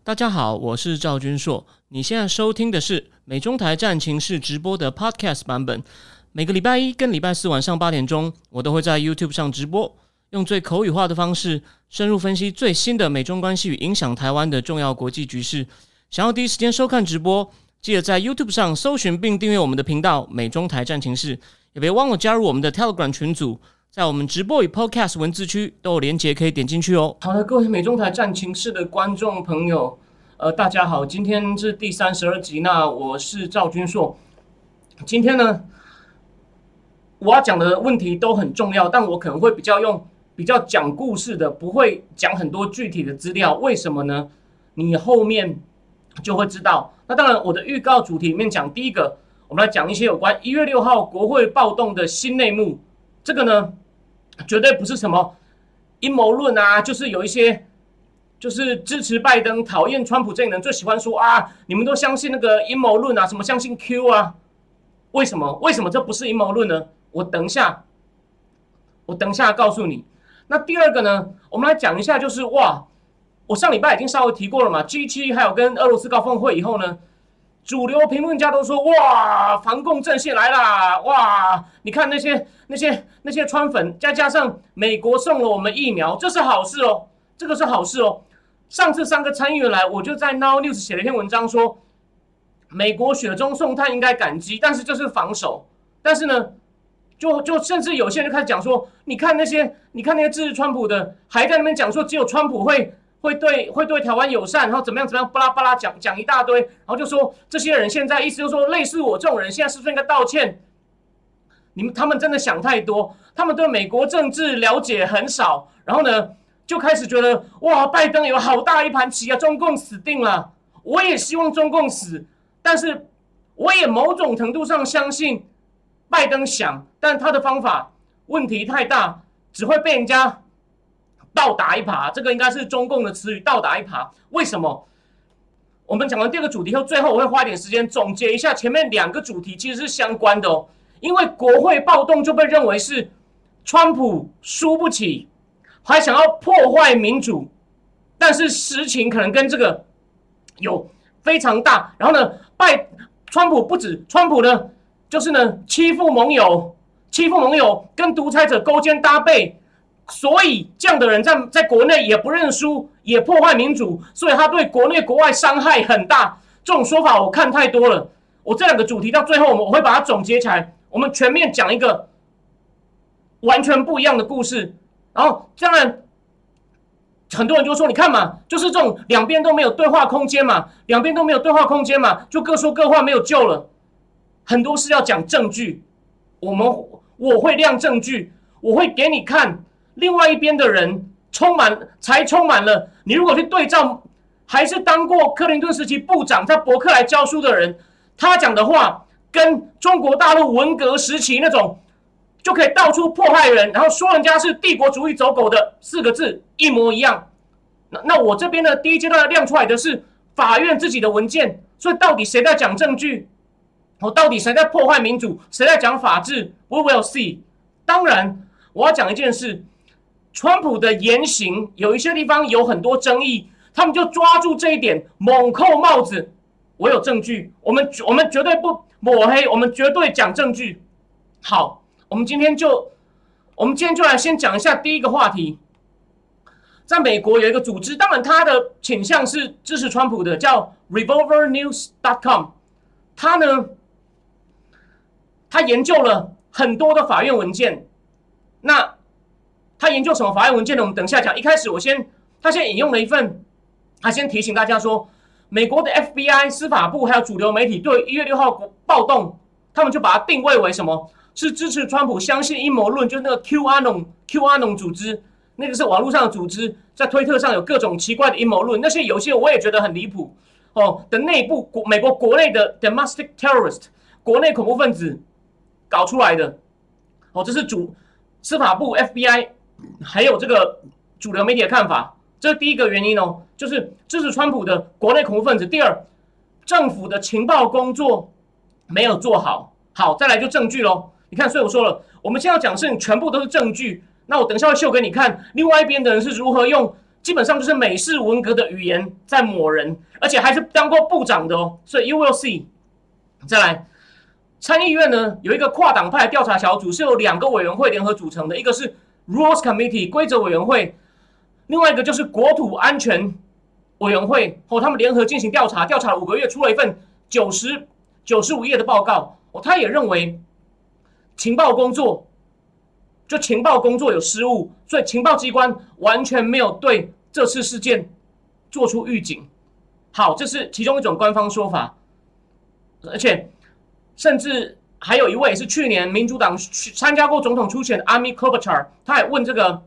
大家好，我是赵君硕。你现在收听的是美中台战情室直播的 Podcast 版本。每个礼拜一跟礼拜四晚上8点钟，我都会在 YouTube 上直播，用最口语化的方式，深入分析最新的美中关系与影响台湾的重要国际局势。想要第一时间收看直播，记得在 YouTube 上搜寻并订阅我们的频道美中台战情室，也别忘了加入我们的 Telegram 群组。在我们直播与 Podcast 文字区都有连结可以点进去哦。好的，各位美中台战情室的观众朋友，大家好，今天是第32集，那我是赵君硕。今天呢，我要讲的问题都很重要，但我可能会比较讲故事的，不会讲很多具体的资料。为什么呢？你后面就会知道。那当然，我的预告主题里面讲第一个，我们来讲一些有关1月6号国会暴动的新内幕。这个呢，绝对不是什么阴谋论啊，就是有一些就是支持拜登、讨厌川普这些人最喜欢说啊，你们都相信那个阴谋论啊，什么相信 Q 啊？为什么这不是阴谋论呢？我等一下告诉你。那第二个呢，我们来讲一下，就是我上礼拜已经稍微提过了嘛 ，G7 还有跟俄罗斯高峰会以后呢，主流评论家都说反共阵线来啦，你看那些川粉，再加上美国送了我们疫苗，这是好事哦，这个是好事哦。上次3个参议员来，我就在 Now News 写了一篇文章说，美国雪中送炭应该感激，但是这是防守。但是呢，就甚至有些人就开始讲说，你看那些支持川普的，还在那边讲说只有川普会对台湾友善，然后怎么样巴拉巴拉讲一大堆，然后就说这些人现在意思就是说，类似我这种人现在是不是应该道歉？他们真的想太多，他们对美国政治了解很少，然后呢就开始觉得拜登有好大一盘棋啊，中共死定了。我也希望中共死，但是我也某种程度上相信拜登想，但他的方法问题太大，只会被人家倒打一耙。这个应该是中共的词语，倒打一耙。为什么？我们讲完第二个主题后，最后我会花一点时间总结一下前面2个主题其实是相关的哦。因为国会暴动就被认为是川普输不起，还想要破坏民主，但是实情可能跟这个有非常大。然后呢，川普不止，川普呢就是呢欺负盟友，跟独裁者勾肩搭背，所以这样的人在国内也不认输，也破坏民主，所以他对国内国外伤害很大。这种说法我看太多了。我这2个主题到最后我会把它总结起来，我们全面讲一个完全不一样的故事。然后当然很多人就说，你看嘛，就是这种两边都没有对话空间嘛，就各说各话，没有救了。很多事要讲证据，我会亮证据，我会给你看另外一边的人充满了。你如果去对照，还是当过克林顿时期部长在伯克莱教书的人，他讲的话跟中国大陆文革时期那种就可以到处迫害人，然后说人家是帝国主义走狗的4个字一模一样。那我这边的第一阶段亮出来的是法院自己的文件，所以到底谁在讲证据？到底谁在破坏民主？谁在讲法治 ？We will see。当然，我要讲一件事，川普的言行有一些地方有很多争议，他们就抓住这一点猛扣帽子。我有证据，我们绝对不抹黑，我们绝对讲证据。好，我们今天就来先讲一下第一个话题。在美国有一个组织，当然他的倾向是支持川普的，叫 revolvernews.com。他研究了很多的法院文件。那他研究什么法院文件呢？我们等一下讲。一开始他先引用了一份，他先提醒大家说，美国的 FBI 司法部还有主流媒体对1月6号暴动，他们就把它定位为什么？是支持川普，相信阴谋论，就是那个 QAnon 组织，那个是网络上的组织，在推特上有各种奇怪的阴谋论，那些有些我也觉得很离谱的内部美国国内的 domestic terrorist 国内恐怖分子搞出来的这是司法部 FBI 还有这个主流媒体的看法。这是第一个原因就是支持川普的国内恐怖分子。第二，政府的情报工作没有做好。好，再来就证据咯。你看，所以我说了，我们现在要讲的事情全部都是证据。那我等一下会秀给你看，另外一边的人是如何用基本上就是美式文革的语言在抹人，而且还是当过部长的哦。所以 you will see。再来，参议院呢有一个跨党派调查小组，是由2个委员会联合组成的，一个是 Rules Committee 规则委员会，另外一个就是国土安全委员会他们联合进行调查，调查了5个月，出了一份95页的报告。他也认为情报工作有失误，所以情报机关完全没有对这次事件做出预警。好，这是其中一种官方说法，而且甚至还有一位是去年民主党参加过总统初选的 Amy Klobuchar， 他也问这个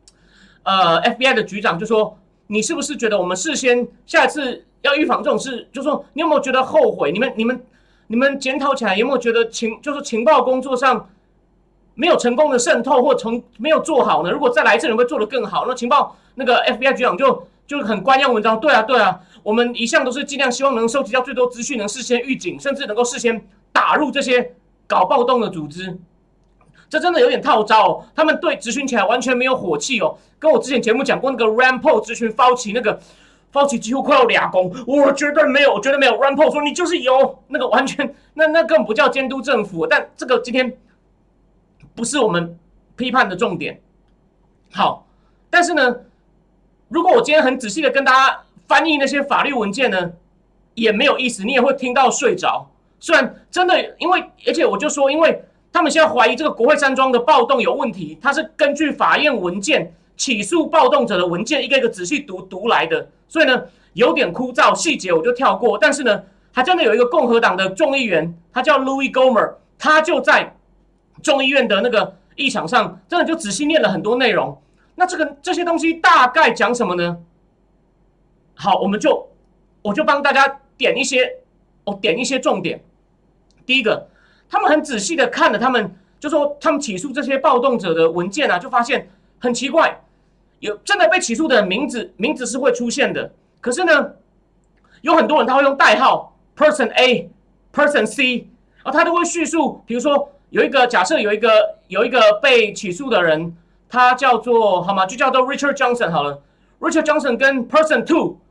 FBI 的局长，就说你是不是觉得我们事先下一次要预防这种事？就说你有没有觉得后悔？你们检讨起来有没有觉得就是情报工作上没有成功的渗透或没有做好呢？如果再来一次，你会做得更好。那情报那个 FBI 局长就很官样文章，对啊，我们一向都是尽量希望能收集到最多资讯，能事先预警，甚至能够事先打入这些搞暴动的组织。这真的有点套招哦，他们对质询起来完全没有火气哦。跟我之前节目讲过那个 Rand Paul 质询 Fauci 那个 Fauci 几乎快要俩公，我觉得没有 Rand Paul 说你就是有，那个完全那根本不叫监督政府。但这个今天不是我们批判的重点。好，但是呢，如果我今天很仔细的跟大家翻译那些法律文件呢，也没有意思，你也会听到睡着。虽然真的，而且我就说，因为他们现在怀疑这个国会山庄的暴动有问题，它是根据法院文件起诉暴动者的文件一个一个仔细读来的，所以呢有点枯燥，细节我就跳过。但是呢，还真的有一个共和党的众议员，他叫 Louis Gohmert， 他就在众议院的那个议场上，真的就仔细念了很多内容。那这些东西大概讲什么呢？好，我就帮大家点一些重点。第一个，他们很仔细的看了他们起诉这些暴动者的文件啊，就发现很奇怪，有真的被起诉的人名字是会出现的，可是呢，有很多人他会用代号 Person A、Person C， 然后他都会叙述，比如说假设有一个被起诉的人，他就叫做 Richard Johnson 好了 ，Richard Johnson 跟 Person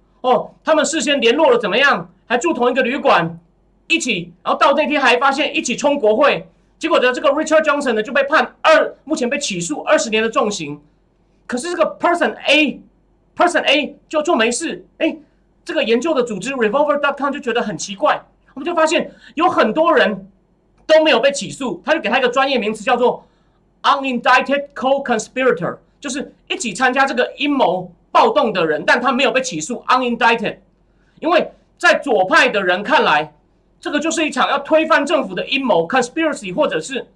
2他们事先联络了怎么样，还住同一个旅馆。一起，然后到那天还发现一起冲国会，结果呢，这个 Richard Johnson 呢就被判目前被起诉20年的重刑。可是这个 Person A 就没事，这个研究的组织 Revolver.com 就觉得很奇怪，我们就发现有很多人都没有被起诉，他就给他一个专业名词叫做 Unindicted Co-Conspirator， 就是一起参加这个阴谋暴动的人，但他没有被起诉 Unindicted， 因为在左派的人看来，这个就是一场要推翻政府的阴谋 conspiracy 或者是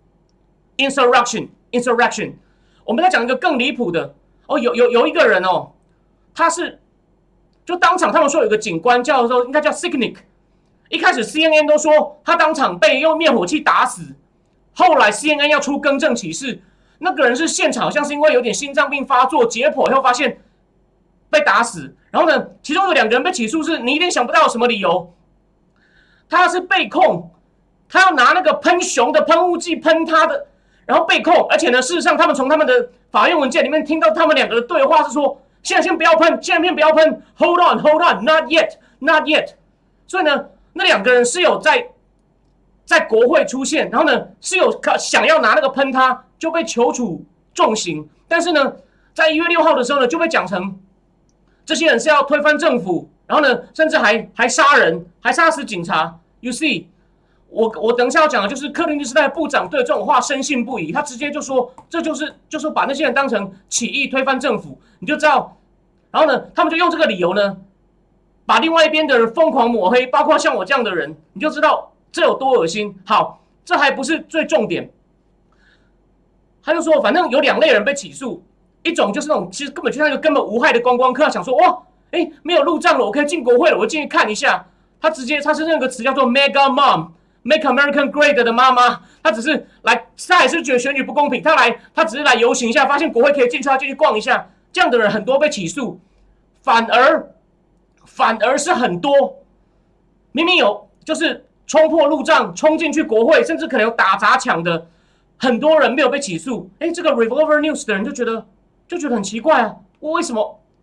insurrection。我们再讲一个更离谱的有一个人他是就当场他们说有个警官应该叫 Sicknick， 一开始 CNN 都说他当场被用灭火器打死，后来 CNN 要出更正启事，那个人是现场好像是因为有点心脏病发作解剖以后发现被打死，然后呢，其中有2个人被起诉是你一定想不到有什么理由。他是被控，他要拿那个喷熊的喷雾剂喷他的，然后被控，而且呢，事实上他们从他们的法院文件里面听到他们2个的对话是说，现在先不要喷 ，hold on，not yet。所以呢，那2个人是有在国会出现，然后呢是有想要拿那个喷他，就被求处重刑。但是呢，在1月6号的时候呢，就被讲成这些人是要推翻政府。然后呢，甚至还杀人，还杀死警察。You see， 我等一下要讲的就是克林顿时代部长对这种话深信不疑，他直接就说这就是把那些人当成起义推翻政府，你就知道。然后呢，他们就用这个理由呢，把另外一边的人疯狂抹黑，包括像我这样的人，你就知道这有多恶心。好，这还不是最重点，他就说反正有2类人被起诉，一种就是那种其实根本就是那个根本无害的观光客，想说哇。没有入账了，我可以进国会了，我进去看一下。他是那个词叫做 Mega Mom，Make America Great 的妈妈。他也是觉得选举不公平，他只是来游行一下，发现国会可以进去，他进去逛一下。这样的人很多被起诉，反而是很多明明有就是冲破路障，冲进去国会，甚至可能有打砸抢的，很多人没有被起诉。这个 Revolver News 的人就觉得很奇怪啊，为什么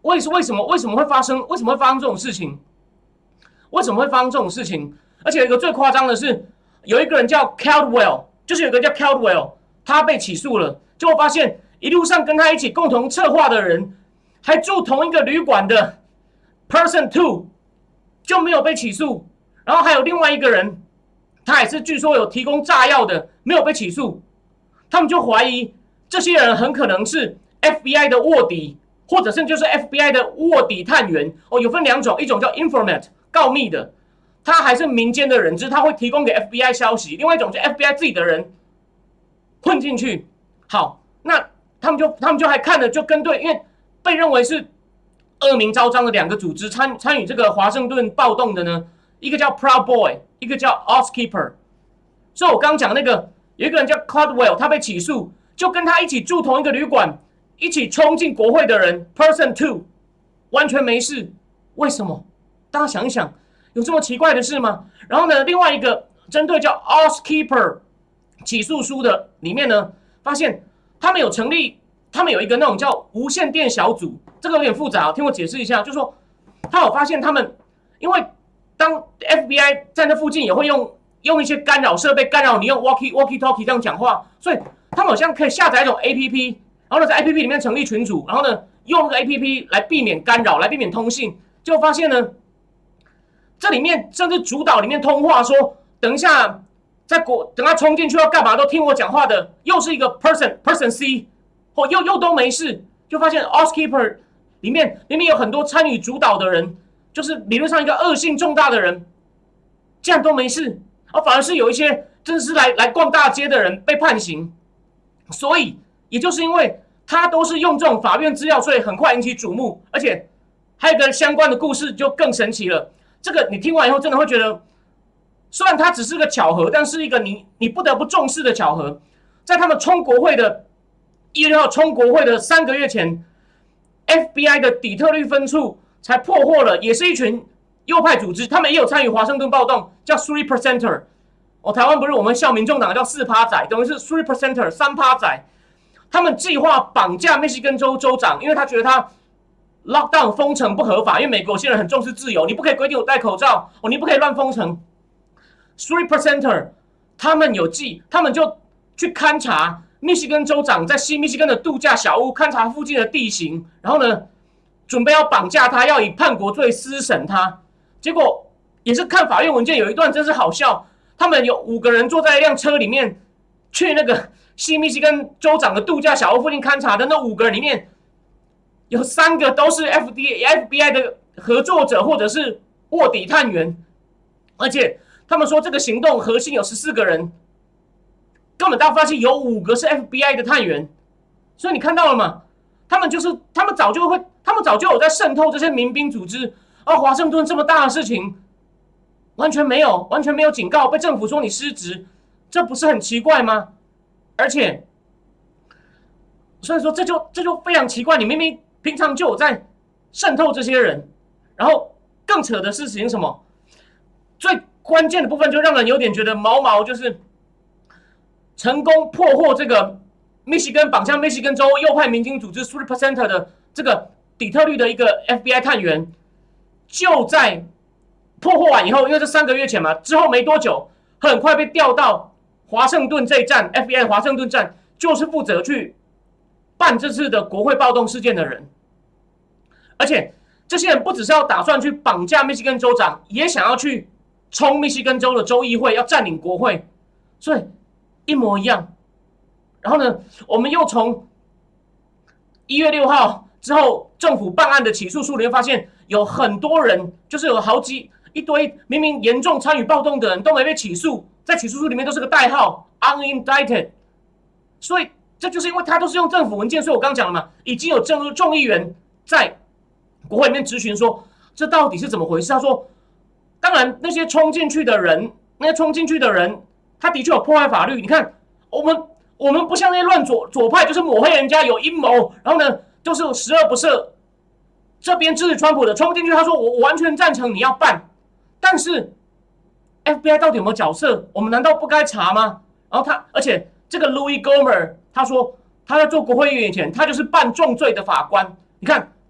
为什么会发生这种事情？为什么会发生这种事情？而且有一个最夸张的是，有一个人叫 Caldwell， 就是有一个叫 Caldwell， 他被起诉了，结果发现一路上跟他一起共同策划的人，还住同一个旅馆的 Person 2就没有被起诉，然后还有另外一个人，他也是据说有提供炸药的，没有被起诉。他们就怀疑这些人很可能是 FBI 的卧底，或者甚至就是 FBI 的卧底探员。有分两种，一种叫 informant 告密的，他还是民间的人，只是他会提供给 FBI 消息；另外一种是 FBI 自己的人混进去。好，那他们就还看了，就跟对，因为被认为是恶名昭彰的两个组织参与这个华盛顿暴动的呢，一个叫 Proud Boy， 一个叫 Housekeeper。所以我刚刚讲那个有一个人叫 Caldwell， 他被起诉，就跟他一起住同一个旅馆，一起冲进国会的人 Person 2完全没事，为什么？大家想一想，有这么奇怪的事吗？然后呢，另外一个针对叫 Housekeeper 起诉书的里面呢，发现他们有一个那种叫无线电小组，这个有点复杂，听我解释一下，就是说他有发现他们，因为当 FBI 在那附近也会用一些干扰设备干扰你用 walkie talkie 这样讲话，所以他们好像可以下载一种 APP， 然后呢在 APP 里面成立群组，然后呢用那个 APP 来避免干扰，来避免通信，结果发现呢，这里面甚至主导里面通话说，等一下等他冲进去要干嘛都听我讲话的，又是一个 person C， 又都没事，就发现 Housekeeper 里面有很多参与主导的人，就是理论上一个恶性重大的人，竟然都没事。反而是有一些真是来逛大街的人被判刑，所以也就是因为他都是用这种法院资料，所以很快引起瞩目。而且还有一个相关的故事就更神奇了，这个你听完以后真的会觉得，虽然它只是个巧合，但是一个你不得不重视的巧合。在他们冲国会的1月6号冲国会的3个月前， FBI 的底特律分处才破获了，也是一群右派组织，他们也有参与华盛顿暴动，叫 3%。台湾不是我们笑民众党叫4%仔，等于是 3%3%仔。他们计划绑架密西根州州长，因为他觉得他 lockdown 封城不合法，因为美国有些人很重视自由，你不可以规定我戴口罩，你不可以乱封城。3%他们就去勘察密西根州长在西密西根的度假小屋，勘察附近的地形，然后呢，准备要绑架他，要以叛国罪私审他。结果也是看法院文件，有一段真是好笑。他们有5个人坐在一辆车里面，去那个西密西根州长的度假小屋附近勘察的那5个人里面，有3个都是 FBI 的合作者或者是卧底探员，而且他们说这个行动核心有14个人，根本大家发现有5个是 FBI 的探员，所以你看到了吗？他们早就有在渗透这些民兵组织。华盛顿这么大的事情，完全没有警告，被政府说你失职，这不是很奇怪吗？而且，所以说这就非常奇怪，你明明平常就有在渗透这些人，然后更扯的事情是什么？最关键的部分就让人有点觉得毛，就是成功破获这个绑架密西根州右派民兵组织 3% 的这个底特律的一个 FBI 探员。就在破获完以后，因为这3个月前嘛，之后没多久，很快被调到华盛顿这一站 ，FBI 华盛顿站就是负责去办这次的国会暴动事件的人。而且这些人不只是要打算去绑架密西根州长，也想要去冲密西根州的州议会，要占领国会，所以一模一样。然后呢，我们又从1月6号之后政府办案的起诉书里面发现，有很多人，就是有一堆明明严重参与暴动的人都没被起诉，在起诉书里面都是个代号 unindicted。所以这就是因为他都是用政府文件，所以我刚讲了嘛，已经有众议员在国会里面质询说，这到底是怎么回事？他说，当然那些冲进去的人，他的确有破坏法律。你看，我们不像那些乱左派，就是抹黑人家有阴谋，然后呢，就是十恶不赦。这边支持川普的冲进去，他说我完全赞成你要办，但是 FBI 到底有没有角色？我们难道不该查吗？然后而且这个 Louis Gohmert 他说他在做国会议员以前，他就是办重罪的法官。你看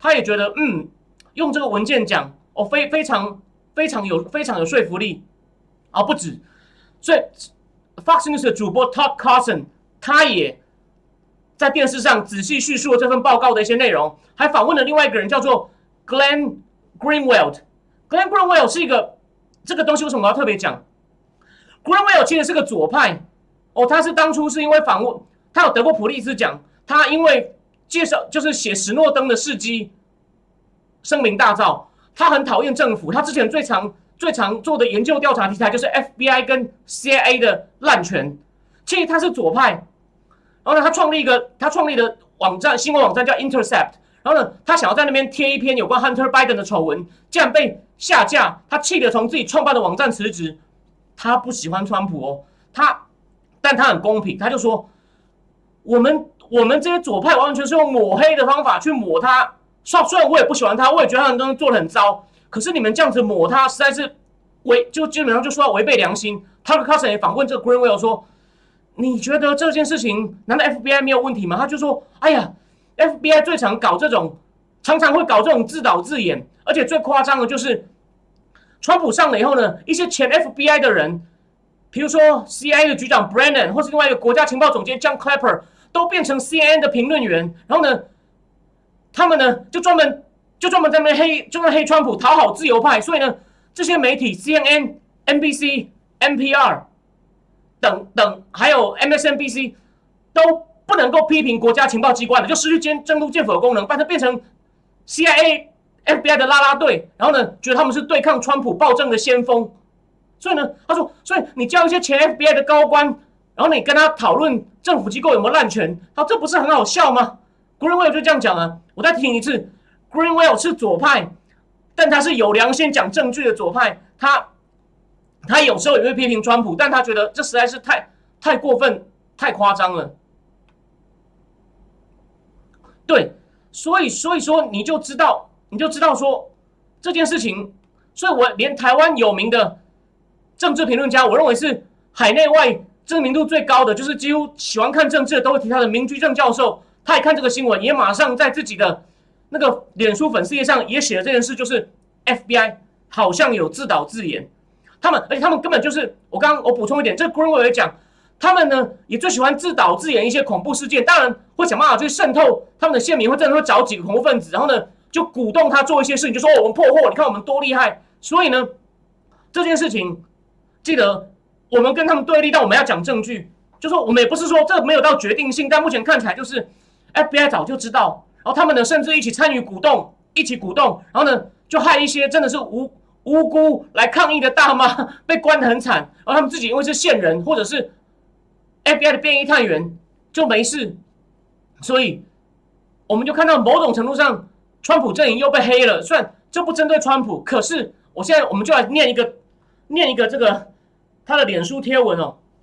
他也觉得用这个文件讲非常有说服力不止，所以 Fox News 的主播 Todd Carson 他也在电视上仔细叙述了这份报告的一些内容，还访问了另外一个人叫做 Glenn Greenwald。Glenn Greenwald 是一个这个东西为什么我要特别讲 ？Greenwald 其实是个左派他是当初是因为访问，他有得过普利兹奖，他因为介绍就是写史诺登的事迹声名大噪，他很讨厌政府，他之前最常做的研究调查题材就是 FBI 跟 CIA 的滥权，其实他是左派，然后呢他创立的网站新闻网站叫 Intercept， 然后呢他想要在那边贴一篇有关 Hunter Biden 的丑闻，竟然被下架，他气得从自己创办的网站辞职。他不喜欢川普但他很公平，他就说我们这些左派完全是用抹黑的方法去抹他，虽然我也不喜欢他，我也觉得他的东西做得很糟，可是你们这样子抹他，实在是就基本上就说要违背良心。Tucker Carlson 也访问这个 Greenwald 说，你觉得这件事情难道 FBI 没有问题吗？他就说，哎呀 ，FBI 最常会搞这种自导自演，而且最夸张的就是川普上了以后呢，一些前 FBI 的人，比如说 CIA 的局长 Brennan， 或是另外一个国家情报总监 John Clapper， 都变成 CNN 的评论员，然后呢，他们呢就专门在那边黑川普，讨好自由派，所以呢，这些媒体 CNN、NBC、NPR 等，还有 MSNBC 都不能够批评国家情报机关的，就失去监督政府的功能，变成 CIA、FBI 的啦啦队，然后呢，觉得他们是对抗川普暴政的先锋。所以呢，他说，所以你叫一些前 FBI 的高官，然后你跟他讨论政府机构有没有滥权，这不是很好笑吗 ？Greenwald 就这样讲啊。我再提醒一次 ，Greenwald 是左派，但他是有良心讲证据的左派。他有时候也会批评川普，但他觉得这实在是太过分、太夸张了。对，所以说你就知道说这件事情，所以我连台湾有名的政治评论家，我认为是海内外知名度最高的，就是几乎喜欢看政治的都会提他的明居正教授，他也看这个新闻，也马上在自己的那个脸书粉丝页上也写了这件事，就是 FBI 好像有自导自演，而且他们根本就是我补充一点，这个 Greenwald 也讲，他们呢也最喜欢自导自演一些恐怖事件，当然会想办法去渗透他们的县民，真的会找几个恐怖分子，然后呢就鼓动他做一些事情，就说我们破获，你看我们多厉害。所以呢，这件事情记得我们跟他们对立，但我们要讲证据，就说我们也不是说这没有到决定性，但目前看起来就是 FBI 早就知道，然后他们呢甚至一起参与一起鼓动，然后呢就害一些真的是无辜来抗议的大妈被关得很惨，然后他们自己因为是线人或者是 FBI 的便衣探员就没事，所以我们就看到某种程度上，川普阵营又被黑了。虽然这不针对川普，可是我们就来念一个这个他的脸书贴文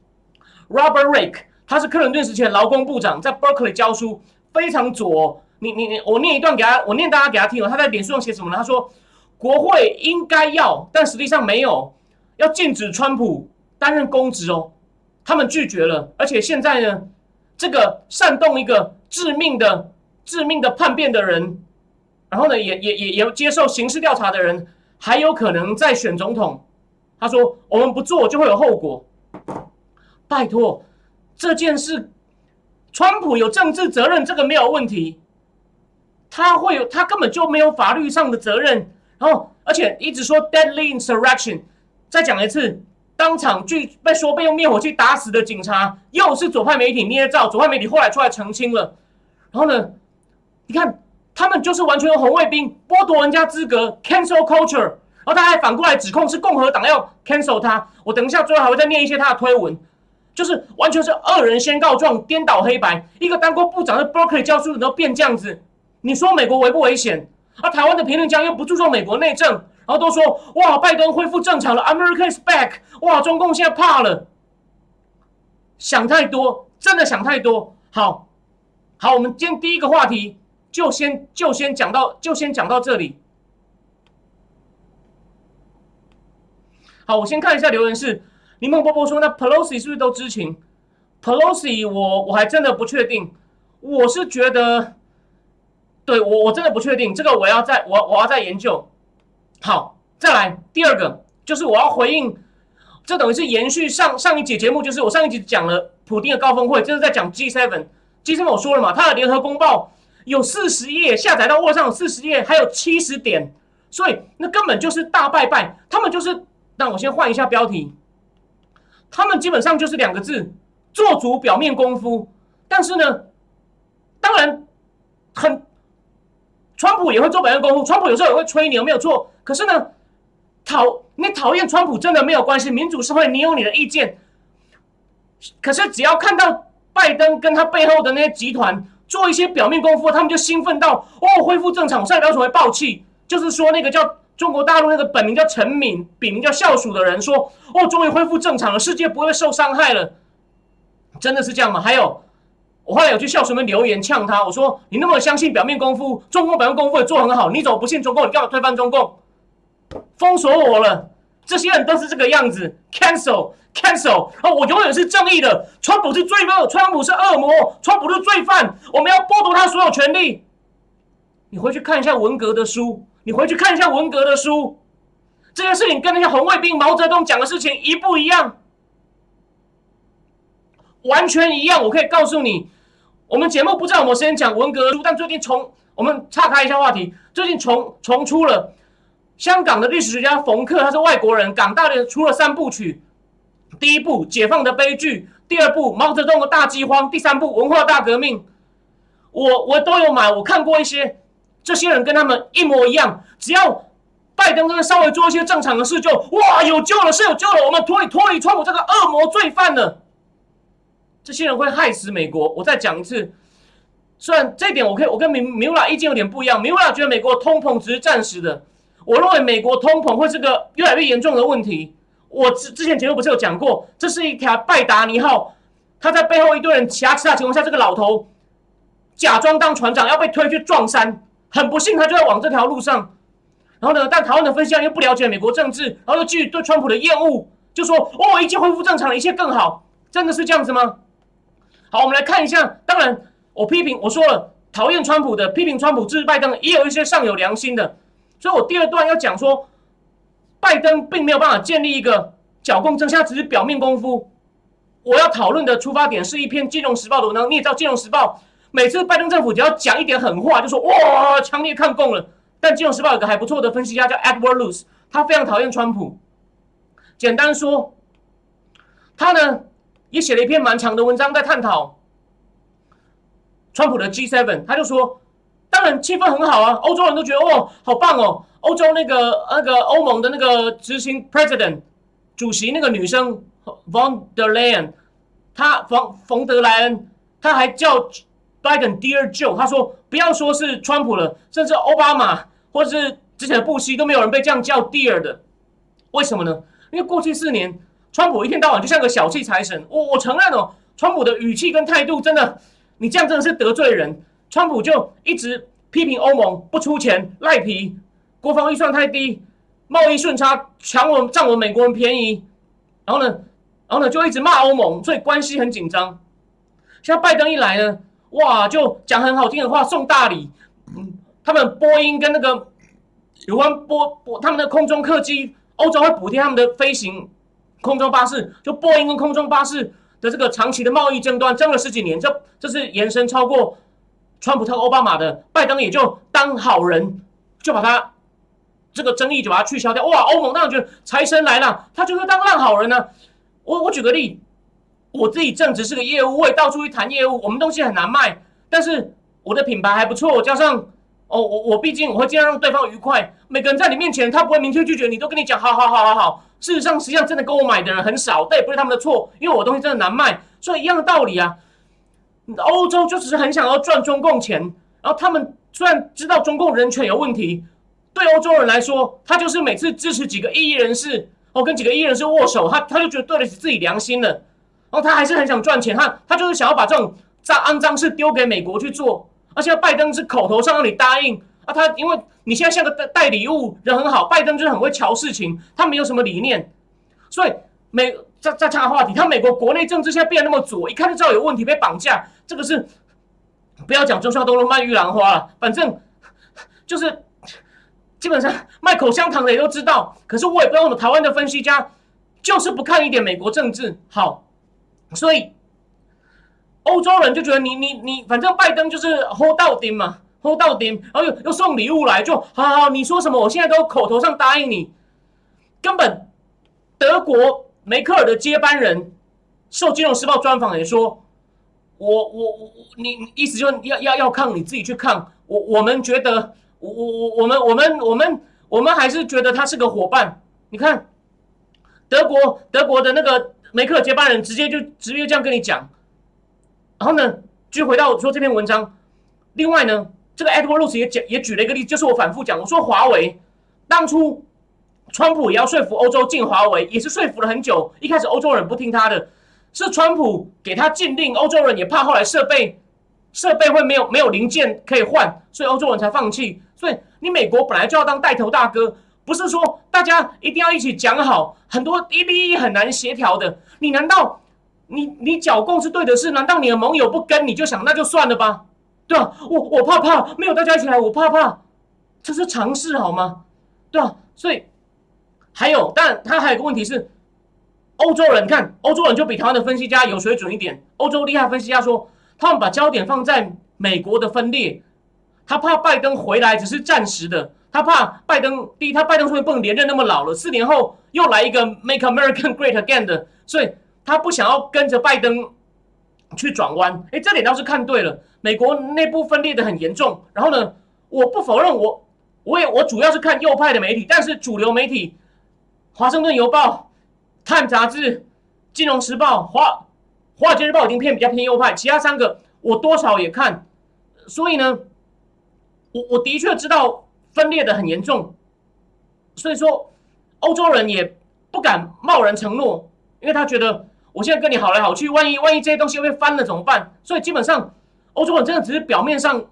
Robert Rake， 他是克林顿时期的劳工部长，在 Berkeley 教书，非常左。我念一段我念大家给他听他在脸书上写什么呢？他说，国会应该要，但实际上没有，要禁止川普担任公职他们拒绝了，而且现在呢，这个煽动一个致命的叛变的人，然后呢，也接受刑事调查的人，还有可能再选总统。他说，我们不做就会有后果。拜托，这件事，川普有政治责任，这个没有问题。他根本就没有法律上的责任。然后，而且一直说 deadly insurrection， 再讲一次。当场被用灭火器打死的警察，又是左派媒体捏造，左派媒体后来出来澄清了。然后呢，你看他们就是完全用红卫兵剥夺人家资格 ，cancel culture。然后他还反过来指控是共和党要 cancel 他。我等一下最后还会再念一些他的推文，就是完全是恶人先告状，颠倒黑白。一个当过部长的 Berkeley 教书的都变这样子，你说美国危不危险？台湾的评论家又不注重美国内政。然后都说哇，拜登恢复正常了 ，America is back， 哇，中共现在怕了，想太多，真的想太多。好，我们今天第一个话题就先讲到这里。好，我先看一下留言是柠檬波波说，那 Pelosi 是不是都知情 ？Pelosi 我还真的不确定，我是觉得。 对我真的不确定，这个我要再研究。好，再来第二个，就是我要回应，这等于是延续上一集节目，就是我上一集讲了普丁的高峰会，就是在讲 G7 我说了嘛，它的联合公报有40页，下载到 Word 上有40页，还有70点，所以那根本就是大拜拜。他们就是，让我先换一下标题，他们基本上就是2个字：做足表面功夫。但是呢，当然川普也会做表面功夫，川普有时候也会吹牛，没有错。可是呢，你讨厌川普真的没有关系，民主社会你有你的意见。可是只要看到拜登跟他背后的那些集团做一些表面功夫，他们就兴奋到恢复正常。我上一秒为爆气，就是说那个叫中国大陆那个本名叫陈敏，笔名叫校鼠的人说，终于恢复正常了，世界不会受伤害了。真的是这样吗？还有，我后来有去校鼠们留言呛他，我说你那么相信表面功夫，中共表面功夫也做很好，你怎么不信中共？你干嘛推翻中共？封锁我了，这些人都是这个样子 ，cancel， 我永远是正义的，川普是罪恶，川普是恶魔，川普是罪犯，我们要剥夺他所有权利。你回去看一下文革的书，这件事情跟那些红卫兵毛泽东讲的事情一不一样？完全一样。我可以告诉你，我们节目不知道有没有时间讲文革的书，但最近我们岔开一下话题，最近重出了香港的历史学家冯克，他是外国人，港大的出了3部曲，第1部《解放的悲剧》，第2部《毛泽东的大饥荒》，第3部《文化大革命》。我都有买，我看过一些，这些人跟他们一模一样，只要拜登跟稍微做一些正常的事就有救了，是有救了，我们脱离川普这个恶魔罪犯了。这些人会害死美国。我再讲一次，虽然这一点我跟米乌拉意见有点不一样，米乌拉觉得美国通膨只是暂时的，我认为美国通膨会是个越来越严重的问题。我之前节目不是有讲过，这是一条拜达尼号，他在背后一堆人挟持他情况下，这个老头假装当船长要被推去撞山，很不幸他就在往这条路上。然后呢，但台湾的分析人又不了解美国政治，然后又基于对川普的厌恶，就说一切恢复正常了，一切更好。真的是这样子吗？好，我们来看一下。当然，我说了，讨厌川普的、批评川普支持拜登，也有一些尚有良心的。所以我第2段要讲说，拜登并没有办法建立一个剿共政策，只是表面功夫。我要讨论的出发点是一篇《金融时报》的文章。你也知道，《金融时报》每次拜登政府只要讲一点狠话，就说强烈抗共了。但《金融时报》有个还不错的分析家叫 Edward Luce， 他非常讨厌川普。简单说，他呢也写了一篇蛮长的文章，在探讨川普的 G7。他就说，当然气氛很好啊，欧洲人都觉得好棒哦。欧洲那个欧盟的那个执行 President 主席那个女生 von der Leyen， 冯德莱恩，他还叫 Biden Dear Joe， 他说不要说是川普了，甚至奥巴马或者是之前的布希都没有人被这样叫 Dear 的。为什么呢？因为过去4年，川普一天到晚就像个小气财神。我承认川普的语气跟态度真的，你这样真的是得罪人。川普就一直批评欧盟不出钱、赖皮，国防预算太低，贸易顺差占我美国人便宜，然后呢就一直骂欧盟，所以关系很紧张。现在拜登一来呢，就讲很好听的话，送大礼。他们波音跟那个有关他们的空中客机，欧洲会补贴他们的飞行空中巴士，就波音跟空中巴士的这个长期的贸易争端，争了10几年，这是延伸超过川普和奥巴马的。拜登也就当好人，就把他这个争议就把它去消掉。欧盟当然觉得财神来了，他就是当烂好人呢。我举个例，我自己正职是个业务，我也到处去谈业务，我们东西很难卖，但是我的品牌还不错，加上我毕竟我会尽量让对方愉快。每个人在你面前，他不会明确拒绝你，都跟你讲好。事实上真的跟我买的人很少，但也不是他们的错，因为我的东西真的难卖。所以一样的道理啊，欧洲就只是很想要赚中共钱，然后他们虽然知道中共人权有问题，对欧洲人来说，他就是每次支持几个异议人士，跟几个异议人士握手，他就觉得对得起自己良心了。然后他还是很想赚钱，他就是想要把这种肮脏事丢给美国去做。而且拜登是口头上让你答应啊，他因为你现在像个带礼物，人很好，拜登就是很会瞧事情，他没有什么理念，所以再插个话题，他美国国内政治现在变得那么左，一看就知道有问题，被绑架，这个是不要讲忠孝东路卖玉兰花了，反正就是基本上卖口香糖的也都知道。可是我也不知道为什么台湾的分析家就是不看一点美国政治。好，所以欧洲人就觉得你反正拜登就是 hold 到顶嘛，hold 到顶，然后又送礼物来，就好，你说什么我现在都口头上答应你。根本德国梅克尔的接班人受《金融时报》专访也说，你意思就要抗，你自己去抗。我们觉得，我们还是觉得他是个伙伴。你看，德国的那个梅克尔接班人直接这样跟你讲。然后呢，就回到我说这篇文章。另外呢，这个 Edward Luce 也举了一个例子，就是我反复讲，我说华为当初川普也要说服欧洲进华为，也是说服了很久。一开始欧洲人不听他的，是川普给他禁令，欧洲人也怕后来设备会没有零件可以换，所以欧洲人才放弃。所以你美国本来就要当带头大哥，不是说大家一定要一起讲好，很多利益很难协调的。你难道你剿共是对的事？难道你的盟友不跟你就想那就算了吧？对吧？我怕没有大家一起来，我怕，这是常识好吗？对吧？所以还有，但他还有个问题是，欧洲人看欧洲人就比台湾的分析家有水准一点。欧洲厉害分析家说，他们把焦点放在美国的分裂，他怕拜登回来只是暂时的，他怕拜登他拜登说不能连任那么老了，4年后又来一个 Make America Great Again 的，所以他不想要跟着拜登去转弯。这点倒是看对了，美国内部分裂的很严重。然后呢，我不否认我主要是看右派的媒体，但是主流媒体，华盛顿邮报、Time 杂志、金融时报、华尔街日报已经比较偏右派，其他3个我多少也看。所以呢，我的确知道分裂的很严重，所以说欧洲人也不敢贸然承诺，因为他觉得我现在跟你好来好去，万一这些东西又被翻了怎么办？所以基本上欧洲人真的只是表面上，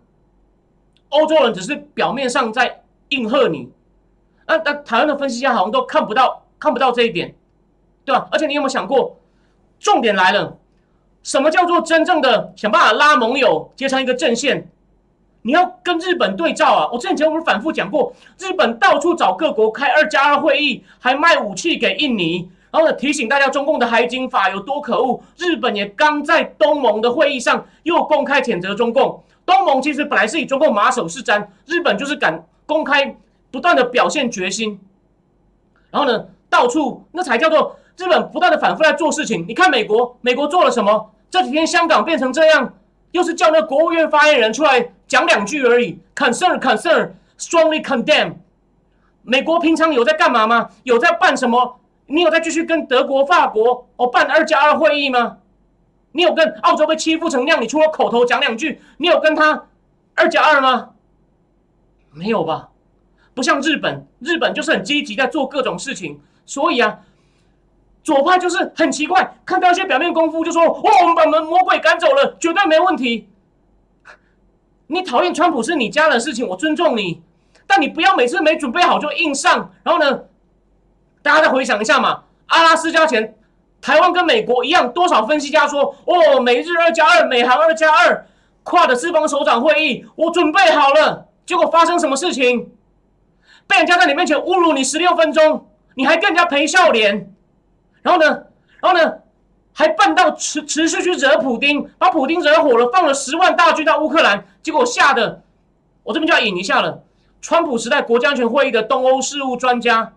在应和你。那台湾的分析家好像都看不到这一点，对吧？而且你有没有想过，重点来了，什么叫做真正的想办法拉盟友结成一个阵线？你要跟日本对照啊！我之前节目不是反复讲过，日本到处找各国开2+2会议，还卖武器给印尼，然后呢提醒大家中共的海警法有多可恶。日本也刚在东盟的会议上又公开谴责中共。东盟其实本来是以中共马首是瞻，日本就是敢公开不断的表现决心，然后呢到处那才叫做日本不断的反复在做事情。你看美国做了什么？这几天香港变成这样，又是叫那国务院发言人出来讲2句而已 ，concern strongly condemn。美国平常有在干嘛吗？有在办什么？你有在继续跟德国、法国办2+2会议吗？你有跟澳洲被欺负成那样，你除了口头讲2句，你有跟他2+2吗？没有吧？不像日本就是很积极在做各种事情。所以啊，左派就是很奇怪，看到一些表面功夫就说我们把魔鬼赶走了，绝对没问题。你讨厌川普是你家的事情，我尊重你，但你不要每次没准备好就硬上。然后呢，大家再回想一下嘛，阿拉斯加前台湾跟美国一样，多少分析家说美日2+2，美韩2+2，跨的四方首长会议，我准备好了。结果发生什么事情？被人家在你面前侮辱你16分钟，你还跟人家赔笑脸，然后呢，还笨到持续去惹普丁，把普丁惹火了，放了10万大军到乌克兰，结果吓得我这边就要引一下了。川普时代国家安全会议的东欧事务专家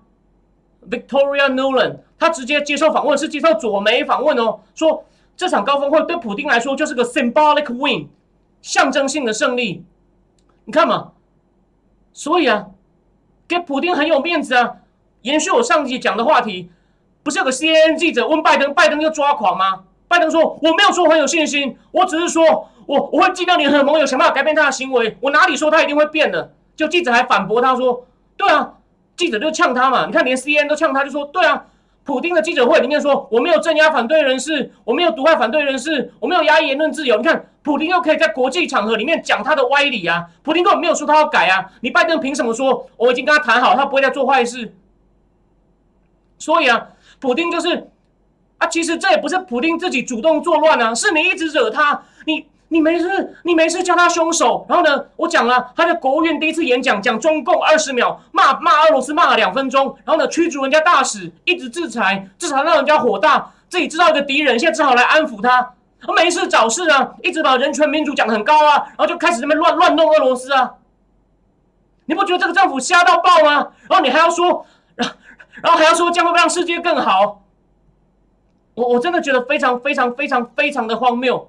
Victoria Nuland， 他直接接受访问，是接受左媒访问说这场高峰会对普丁来说就是个 symbolic win， 象征性的胜利。你看嘛，所以啊，给普丁很有面子啊。延续我上集讲的话题，不是有个 CNN 记者问拜登又抓狂吗？拜登说我没有说我很有信心，我只是说我会尽量联合盟友想办法改变他的行为，我哪里说他一定会变的？就记者还反驳他说，对啊，记者就呛他嘛，你看连 CNN 都呛他，就说对啊，普丁的记者会里面说我没有镇压反对人士，我没有毒害反对人士，我没有压抑言论自由。你看普丁又可以在国际场合里面讲他的歪理啊，普丁根本没有说他要改啊，你拜登凭什么说我已经跟他谈好，他不会再做坏事？所以啊，普丁就是啊，其实这也不是普丁自己主动作乱啊，是你一直惹他，你你没事叫他凶手，然后呢，我讲了他在国务院第一次演讲，讲中共20秒，骂俄罗斯骂了2分钟，然后呢驱逐人家大使，一直制裁让人家火大，自己知道一个敌人，现在只好来安抚他，没事找事啊，一直把人权民主讲得很高啊，然后就开始在那边乱弄俄罗斯啊，你不觉得这个政府瞎到爆吗？然后你还要说，然后还要说这样会不会让世界更好？我真的觉得非常非常非常非常的荒谬。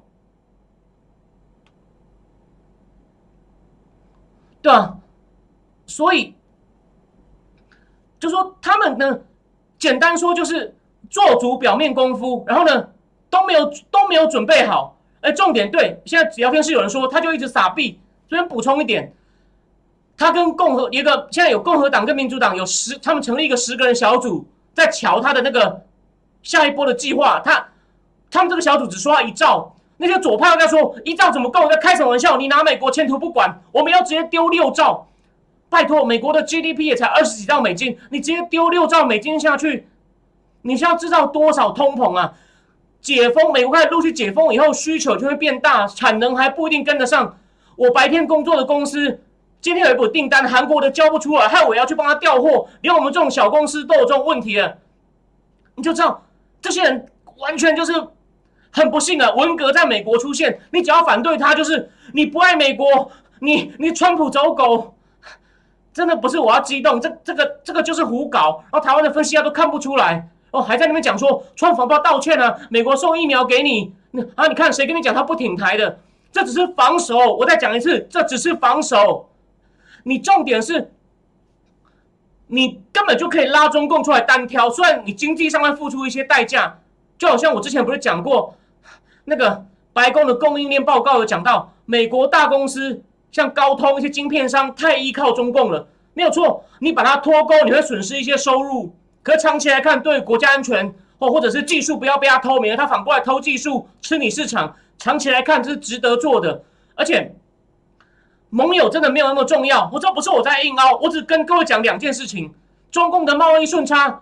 对啊，所以就说他们呢，简单说就是做足表面功夫，然后呢都没有准备好。重点对，现在聊天室有人说他就一直撒币，这边补充一点，他跟现在有共和党跟民主党他们成立一个10个人小组，在瞧他的那个下一波的计划。他们这个小组只说要1兆。那些左派在说1兆怎么够？在开什么玩笑？你拿美国前途不管，我们要直接丢6兆。拜托，美国的 GDP 也才20几兆美金，你直接丢6兆美金下去，你是要制造多少通膨啊？解封，美国开始陆续解封以后，需求就会变大，产能还不一定跟得上。我白天工作的公司今天有一笔订单，韩国的交不出来，害我要去帮他调货，连我们这种小公司都有这种问题了。你就知道这些人完全就是很不幸啊，文革在美国出现，你只要反对他，就是你不爱美国，你川普走狗，真的不是我要激动，这个就是胡搞，然后台湾的分析家都看不出来，还在那边讲说川普要道歉啊，美国送疫苗给你啊，你看谁跟你讲他不挺台的？这只是防守，我再讲一次，这只是防守，你重点是。你根本就可以拉中共出来单挑，虽然你经济上会付出一些代价，就好像我之前不是讲过，那个白宫的供应链报告有讲到，美国大公司像高通一些晶片商太依靠中共了，没有错，你把它脱钩，你会损失一些收入，可是长期来看，对国家安全或者是技术不要被他偷，免得他反过来偷技术吃你市场，长期来看这是值得做的，而且。盟友真的没有那么重要，这不是我在硬凹，我只跟各位讲2件事情。中共的贸易顺差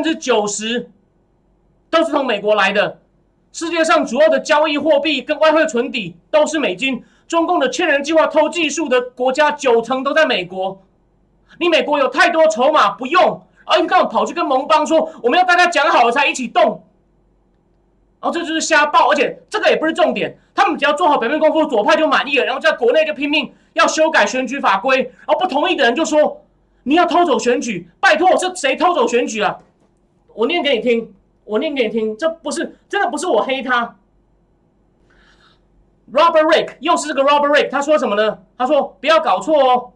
90%都是从美国来的，世界上主要的交易货币跟外汇存底都是美金。中共的千人计划偷技术的国家90%都在美国，你美国有太多筹码不用，而你刚好跑去跟盟邦说我们要大家讲好了才一起动，这就是瞎报，而且这个也不是重点，他们只要做好表面功夫，左派就满意了，然后在国内就拼命要修改选举法规，然后不同意的人就说你要偷走选举，拜托是谁偷走选举啊？我念给你听，这不是真的不是我黑他。Robert Rick 又是这个 Robert Rick， 他说什么呢？他说不要搞错哦，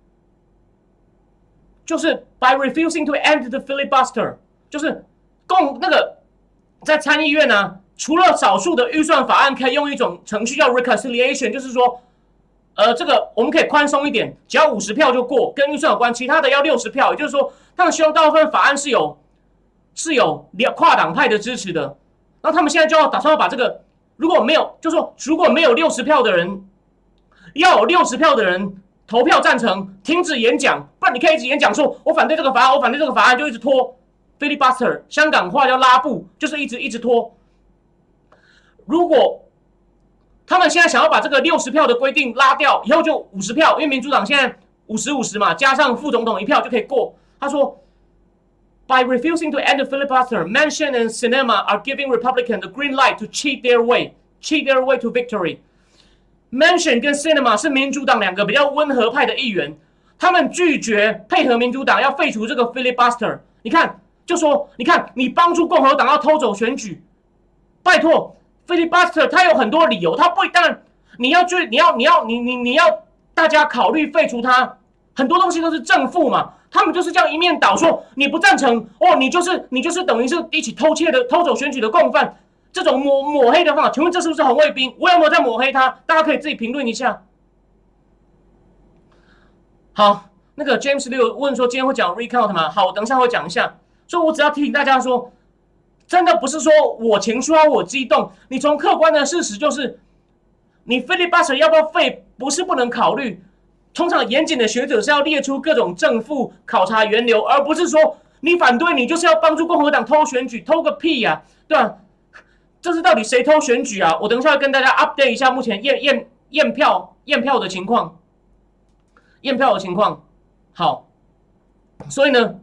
就是 by refusing to end the filibuster， 就是那个在参议院呢，除了少数的预算法案可以用一种程序叫 reconciliation， 就是说。这个我们可以宽松一点，只要50票就过，跟预算有关，其他的要60票，也就是说，他们希望大部分法案是有跨党派的支持的。然后他们现在就要打算要把这个，如果没有60票的人，要有60票的人投票赞成，停止演讲，不然你可以一直演讲说，我反对这个法案，我反对这个法案，就一直拖 filibuster， 香港话叫拉布，就是一直拖。如果他们现在想要把这个60票的规定拉掉，以后就50票，因为民主党现在50-50嘛，加上副总统1票就可以过。他说 ，By refusing to end the filibuster, Manchin and Sinema are giving Republicans the green light to cheat their way to victory. Manchin 跟 Sinema 是民主党2个比较温和派的议员，他们拒绝配合民主党要废除这个 filibuster。你看，就说你看，你帮助共和党要偷走选举，拜托。filibuster 它有很多理由，它不当然你要大家考虑废除它，很多东西都是正负嘛，他们就是这样一面倒说你不赞成你就是等于是一起偷走选举的共犯，这种抹黑的方法，请问这是不是红卫兵？我有没有在抹黑他？大家可以自己评论一下。好，那个 James Liu 问说今天会讲 recount 吗？好，我等一下会讲一下，所以我只要提醒大家说。真的不是说我情绪我激动，你从客观的事实就是，你 filibuster 要不要废，不是不能考虑。通常严谨的学者是要列出各种正负，考察源流，而不是说你反对你就是要帮助共和党偷选举，偷个屁呀，对吧？ 这是到底谁偷选举啊？我等一下会跟大家 update 一下目前验票的情况，好，所以呢，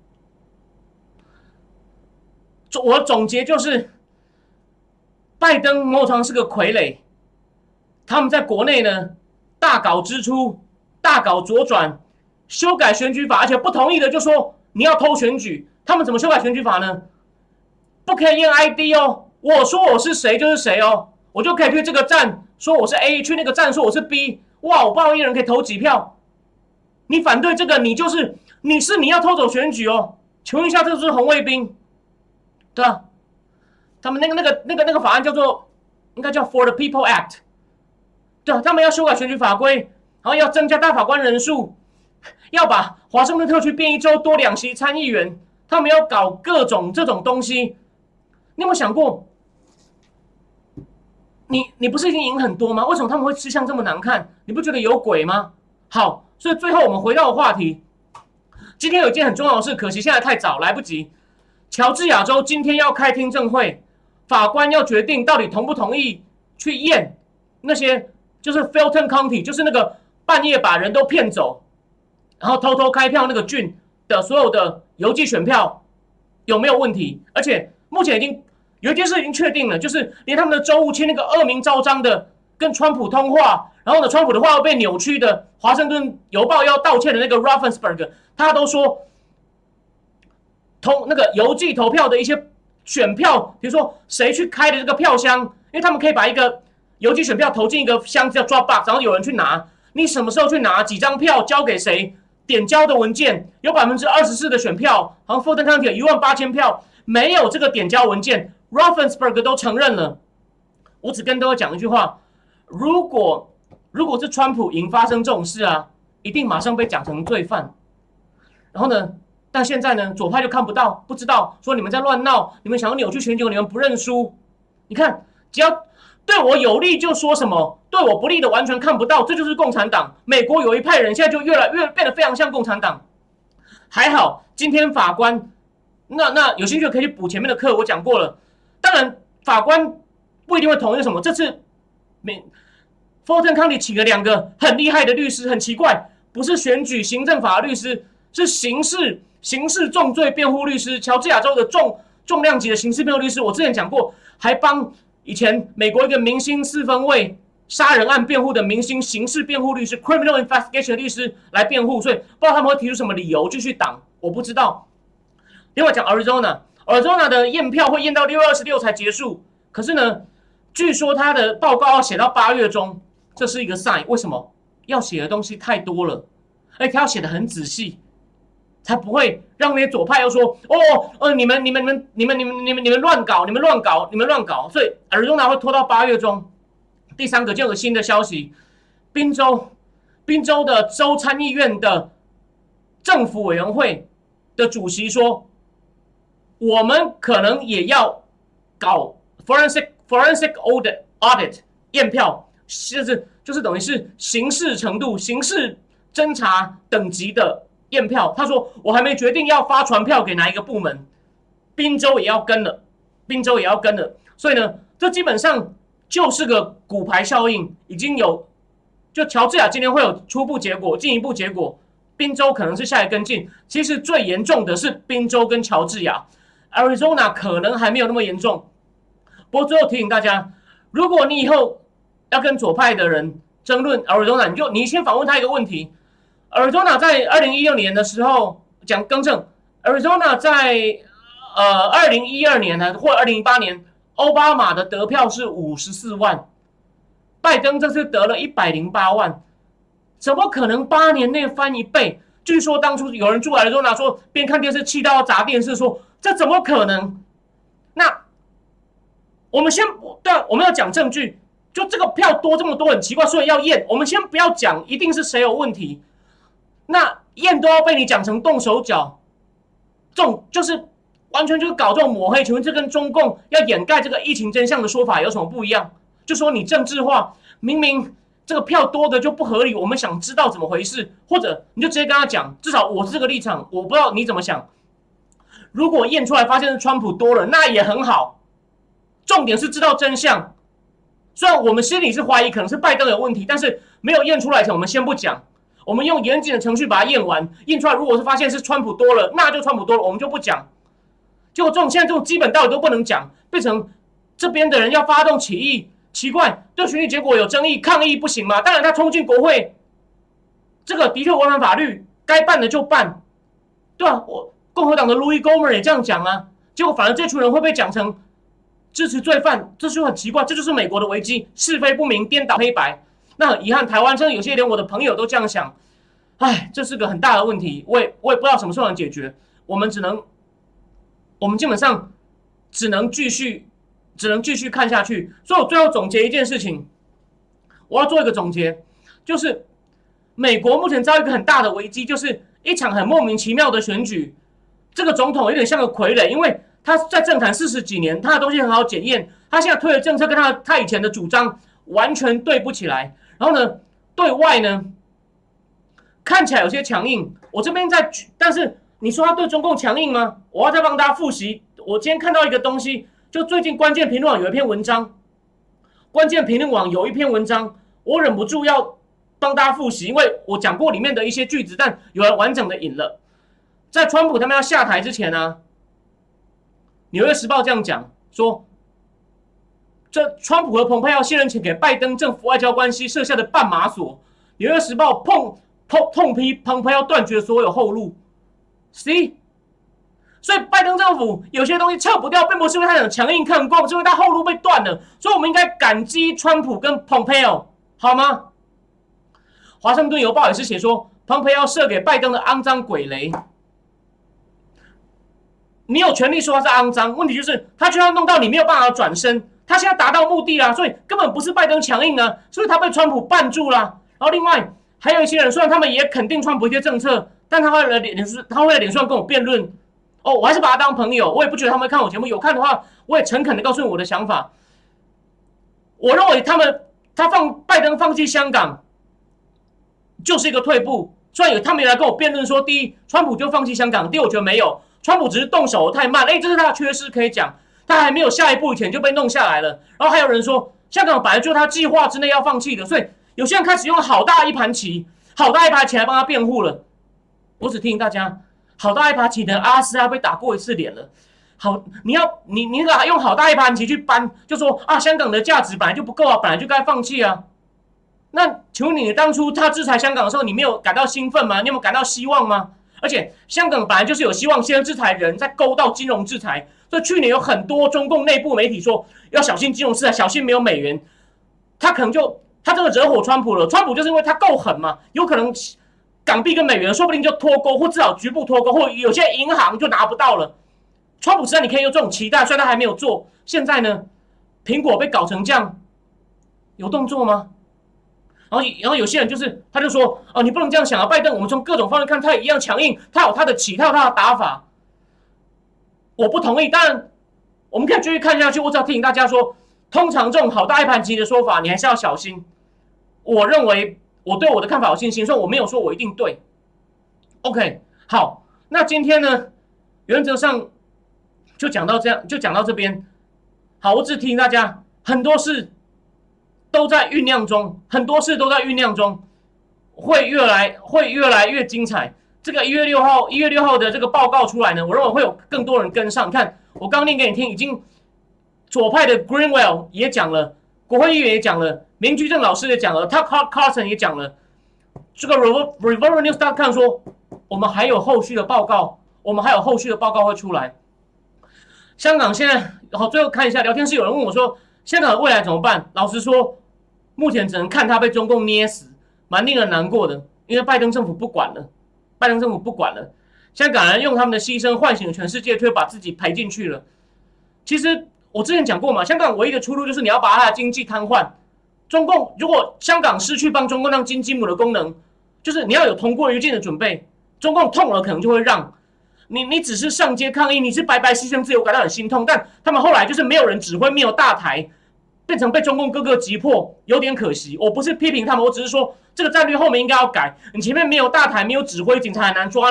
我的总结就是，拜登某种程度是个傀儡，他们在国内呢大搞支出，大搞左转，修改选举法，而且不同意的就说你要偷选举，他们怎么修改选举法呢？不可以验 ID 哦。我说我是谁就是谁哦，我就可以去这个站说我是 A， 去那个站说我是 B。哇，我不知道一人可以投几票。你反对这个，你要偷走选举哦。请问一下，这是红卫兵，对吧？他们那个法案应该叫 For the People Act， 对，他们要修改选举法规，然后要增加大法官人数，要把华盛顿特区变一州多2席参议员，他们要搞各种这种东西。你有没有想过，你不是已经赢很多吗？为什么他们会吃相这么难看？你不觉得有鬼吗？好，所以最后我们回到话题。今天有一件很重要的事，可惜现在太早，来不及。乔治亚州今天要开听证会，法官要决定到底同不同意去验那些就是 Fulton County， 就是那个半夜把人都骗走，然后偷偷开票那个郡的所有的邮寄选票有没有问题？而且目前已经有一件事已经确定了，就是连他们的州务卿那个恶名昭彰的跟川普通话，然后呢川普的话又被扭曲的华盛顿邮报要道歉的那个 Raffensperger， 他都说那个邮寄投票的一些选票，比如说谁去开的这个票箱，因为他们可以把一个邮寄选票投进一个箱子叫 Dropbox， 然后有人去拿，你什么时候去拿，几张票交给谁，点交的文件有24%的选票，好像 Fulton County 有18000票没有这个点交文件 ，Raffensperger 都承认了。我只跟各位讲一句话：如果是川普赢发生这种事啊，一定马上被讲成罪犯。然后呢？但现在呢，左派就看不到，不知道说你们在乱闹，你们想要扭曲选举，你们不认输。你看，只要对我有利就说什么，对我不利的完全看不到，这就是共产党。美国有一派人现在就越来越变得非常像共产党。还好，今天法官，那有兴趣可以去补前面的课，我讲过了。当然，法官不一定会同意什么。这次Fulton County 请了2个很厉害的律师，很奇怪，不是选举行政法的律师，是刑事重罪辩护律师，乔治亚州的重量级的刑事辩护律师。我之前讲过，还帮以前美国一个明星4分卫杀人案辩护的明星刑事辩护律师 （criminal investigation 的律师）来辩护，所以不知道他们会提出什么理由继续挡，我不知道。另外讲 Arizona 的验票会验到6月26才结束，可是呢，据说他的报告要写到8月中，这是一个 sign。为什么？要写的东西太多了，而且他要写的很仔细。才不会让那些左派又说你们乱搞，所以 Arizona 会拖到8月中。第3个就有新的消息，宾州的州参议院的政府委员会的主席说，我们可能也要搞 forensic audit 验票，就是等于是刑事程度、刑事侦查等级的验票。他说我还没决定要发传票给哪一个部门，宾州也要跟了，所以呢，这基本上就是个骨牌效应，已经有，就乔治亚今天会有初步结果、进一步结果，宾州可能是下一跟进。其实最严重的是宾州跟乔治亚 ，Arizona 可能还没有那么严重。不过最后提醒大家，如果你以后要跟左派的人争论 Arizona， 你先访问他一个问题。Arizona 在2016年的时候更正 ，Arizona 在2012年或2018年，奥巴马的得票是54万，拜登这次得了108万，怎么可能8年内翻1倍？据说当初有人住 Arizona 说边看电视气到要砸电视，说这怎么可能？那我们要讲证据，就这个票多这么多很奇怪，所以要验。我们先不要讲一定是谁有问题。那验都要被你讲成动手脚，这种就是完全就是搞这种抹黑。请问这跟中共要掩盖这个疫情真相的说法有什么不一样？就说你政治化，明明这个票多的就不合理，我们想知道怎么回事，或者你就直接跟他讲，至少我是这个立场，我不知道你怎么想。如果验出来发现是川普多了，那也很好， 重点是知道真相。虽然我们心里是怀疑可能是拜登有问题，但是没有验出来前，我们先不讲。我们用严谨的程序把它验完，验出来如果是发现是川普多了，那就川普多了，我们就不讲。结果现在这种基本道理都不能讲，变成这边的人要发动起义，奇怪，对选举结果有争议，抗议不行吗？当然他冲进国会，这个的确违反法律，该办的就办，对吧？我共和党的 Louis Gohmert 也这样讲啊，结果反而这群人会被讲成支持罪犯，这就很奇怪，这就是美国的危机，是非不明，颠倒黑白。那很遗憾，台湾真的有些连我的朋友都这样想，哎，这是个很大的问题，我也不知道什么时候能解决，我们基本上只能继续看下去。所以我最后总结一件事情，我要做一个总结，就是美国目前遭遇一个很大的危机，就是一场很莫名其妙的选举。这个总统有点像个傀儡，因为他在政坛40几年，他的东西很好检验，他现在推的政策跟他以前的主张完全对不起来。然后呢，对外呢看起来有些强硬，我这边但是你说他对中共强硬吗？我要再帮大家复习。我今天看到一个东西，就最近关键评论网有一篇文章，我忍不住要帮大家复习，因为我讲过里面的一些句子，但有人完整的引了。在川普他们要下台之前呢，纽约时报这样讲说，这川普和蓬佩奥卸任前给拜登政府外交关系设下的绊马索。纽约时报痛批蓬佩奥断绝所有后路。See， 所以拜登政府有些东西撤不掉，并不是因为他很强硬看光，是因为他后路被断了。所以我们应该感激川普跟蓬佩奥，好吗？华盛顿邮报也是写说，蓬佩奥射给拜登的肮脏鬼雷。你有权利说他是肮脏，问题就是他就要弄到你没有办法转身，他现在达到目的了，所以根本不是拜登强硬啊，所以他被川普绊住了。然后另外还有一些人，虽然他们也肯定川普一些政策，但他会在脸书上跟我辩论。哦，我还是把他当朋友，我也不觉得他们会看我节目，有看的话，我也诚恳的告诉你我的想法。我认为拜登放弃香港就是一个退步。虽然他们也来跟我辩论说，第一，川普就放弃香港；第二，我觉得没有。川普只是动手太慢，这是他的缺失可以讲，他还没有下一步以前就被弄下来了。然后还有人说，香港本来就是他计划之内要放弃的，所以有些人开始用好大一盘棋来帮他辩护了。我只提醒大家，好大一盘棋的阿斯被打过一次脸了。好，你用好大一盘棋去搬，就说啊，香港的价值本来就不够啊，本来就该放弃啊。那请问你当初他制裁香港的时候，你没有感到兴奋吗？你有没有感到希望吗？而且香港本来就是有希望先制裁人，再勾到金融制裁。所以去年有很多中共内部媒体说要小心金融制裁，小心没有美元。他真的惹火川普了。川普就是因为他够狠嘛，有可能港币跟美元说不定就脱钩，或至少局部脱钩，或有些银行就拿不到了。川普实在你可以有这种期待，虽然他还没有做。现在呢，苹果被搞成这样，有动作吗？然后有些人他就说哦，你不能这样想啊，拜登我们从各种方面看他也一样强硬，他有他的棋，他有他的打法。我不同意，当然我们可以继续看下去。我只要提醒大家说，通常这种好大一盘棋的说法，你还是要小心。我认为我对我的看法有信心，所以我没有说我一定对。OK， 好，那今天呢，原则上就讲到这边。好，我只提醒大家，很多事都在酝酿中，会越来越精彩。这个1月6号的这个报告出来呢，我认为会有更多人跟上。看，我刚念给你听，已经左派的 Greenwell 也讲了，国会议员也讲了，明居正老师也讲了 ，Tucker Carlson 也讲了。这个 RevolverNews.com 说，我们还有后续的报告会出来。香港现在，最后看一下聊天室，有人问我说，香港的未来怎么办？老实说，目前只能看他被中共捏死，蛮令人难过的，因为拜登政府不管了。香港人用他们的牺牲唤醒了全世界，却把自己赔进去了。其实我之前讲过嘛，香港唯一的出路就是你要把它的经济瘫痪。中共如果香港失去帮中共当金鸡母的功能，就是你要有同归于尽的准备。中共痛了可能就会让你只是上街抗议，你是白白牺牲自由，感到很心痛。但他们后来就是没有人指挥，没有大台，变成被中共各个击破，有点可惜。我不是批评他们，我只是说这个战略后面应该要改。你前面没有大台，没有指挥，警察很难抓你，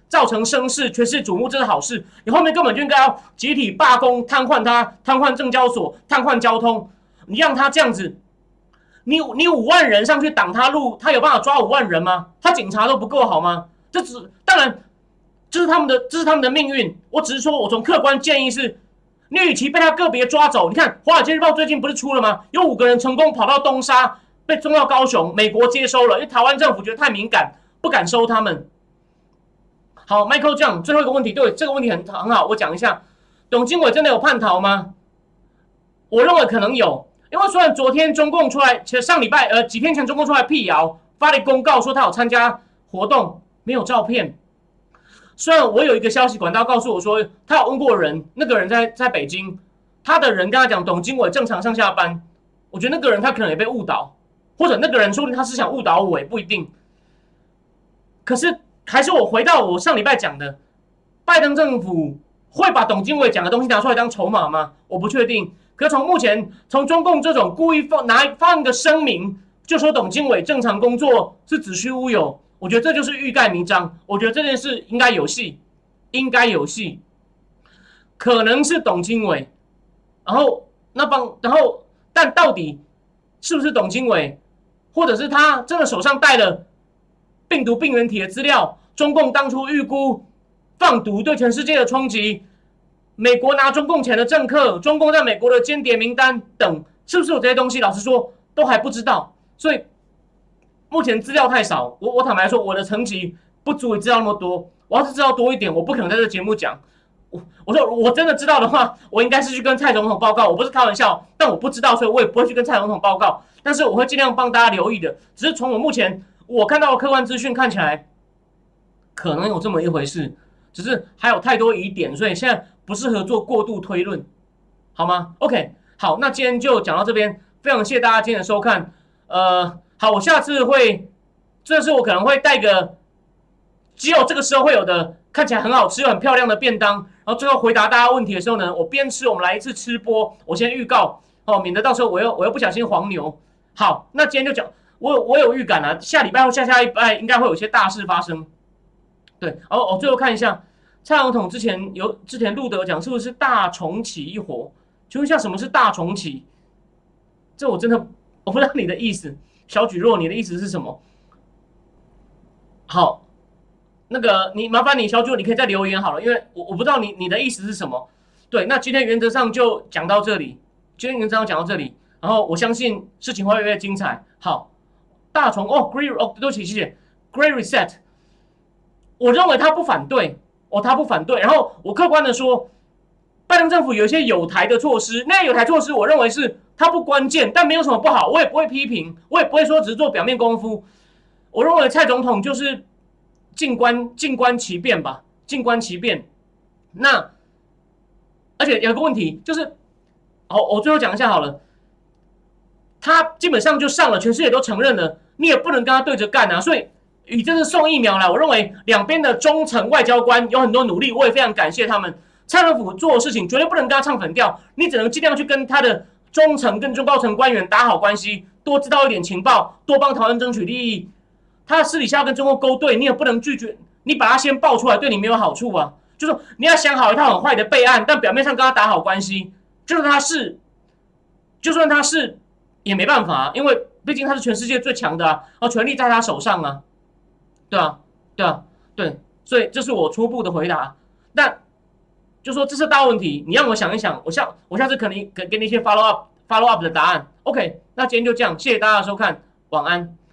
造成声势，全世界瞩目，这是好事。你后面根本就应该要集体罢工，瘫痪他，瘫痪证交所，瘫痪交通。你让他这样子，你5万人上去挡他路，他有办法抓5万人吗？他警察都不够好吗？当然，这是他们的命运。我只是说，我从客观建议是，你与其被他个别抓走，你看《华尔街日报》最近不是出了吗？有5个人成功跑到东沙，被送到高雄，美国接收了，因为台湾政府觉得太敏感，不敢收他们。好 ，Michael John， 最后一个问题，对这个问题很好，我讲一下，董经纬真的有叛逃吗？我认为可能有，因为虽然昨天中共出来，其实上礼拜几天前中共出来辟谣，发了公告说他有参加活动，没有照片。虽然我有一个消息管道告诉我说，他有问过人，那个人在北京，他的人跟他讲董经纬正常上下班，我觉得那个人他可能也被误导，或者那个人说不定他是想误导我，也不一定。可是还是我回到我上礼拜讲的，拜登政府会把董经纬讲的东西拿出来当筹码吗？我不确定。可从目前从中共这种故意放一个声明，就说董经纬正常工作是子虚乌有，我觉得这就是欲盖弥彰。我觉得这件事应该有戏，可能是董经纬，但到底是不是董经纬，或者是他真的手上带了病毒病原体的资料？中共当初预估放毒对全世界的冲击，美国拿中共钱的政客，中共在美国的间谍名单等，是不是有这些东西？老实说，都还不知道。所以目前资料太少，我坦白说，我的层级不足以知道那么多。我要是知道多一点，我不可能在这个节目讲。我说我真的知道的话，我应该是去跟蔡总统报告。我不是开玩笑，但我不知道，所以我也不会去跟蔡总统报告。但是我会尽量帮大家留意的。只是从我目前我看到的客观资讯看起来，可能有这么一回事，只是还有太多疑点，所以现在不适合做过度推论，好吗 ？OK， 好，那今天就讲到这边，非常谢谢大家今天的收看。好，我下次这次我可能会带个只有这个时候会有的，看起来很好吃又很漂亮的便当，然后最后回答大家问题的时候呢，我边吃，我们来一次吃播，我先预告哦，免得到时候我又不小心黄牛。好，那今天就讲，我有预感啊，下礼拜或下礼拜应该会有一些大事发生。对，我最后看一下，蔡总统之前录的讲是不是大重启一活？请问一下，什么是大重启？这我真的我不知道你的意思，小举若你的意思是什么？好，那个麻烦你小举若，你可以再留言好了，因为我不知道你的意思是什么。对，那今天原则上就讲到这里，然后我相信事情会越来越精彩。好，大重对不起，谢谢 Great Reset。我认为他不反对，然后我客观的说，拜登政府有一些有台的措施，那有台措施，我认为是它不关键，但没有什么不好，我也不会批评，我也不会说只是做表面功夫。我认为蔡总统就是静观其变吧，静观其变。那而且有个问题就是，我最后讲一下好了，他基本上就上了，全世界都承认了，你也不能跟他对着干啊，所以。以这次送疫苗来，我认为两边的中层外交官有很多努力，我也非常感谢他们。蔡政府做的事情绝对不能跟他唱反调，你只能尽量去跟他的中层跟中高层官员打好关系，多知道一点情报，多帮台湾争取利益。他私底下要跟中国勾兑，你也不能拒绝，你把他先爆出来，对你没有好处啊。就是说你要想好一套很坏的备案，但表面上跟他打好关系，就算他是也没办法，因为毕竟他是全世界最强的啊，权力在他手上啊。对，所以这是我初步的回答。但就说这是大问题，你让我想一想，我下次可能给你一些 follow up 的答案。OK， 那今天就这样，谢谢大家的收看，晚安。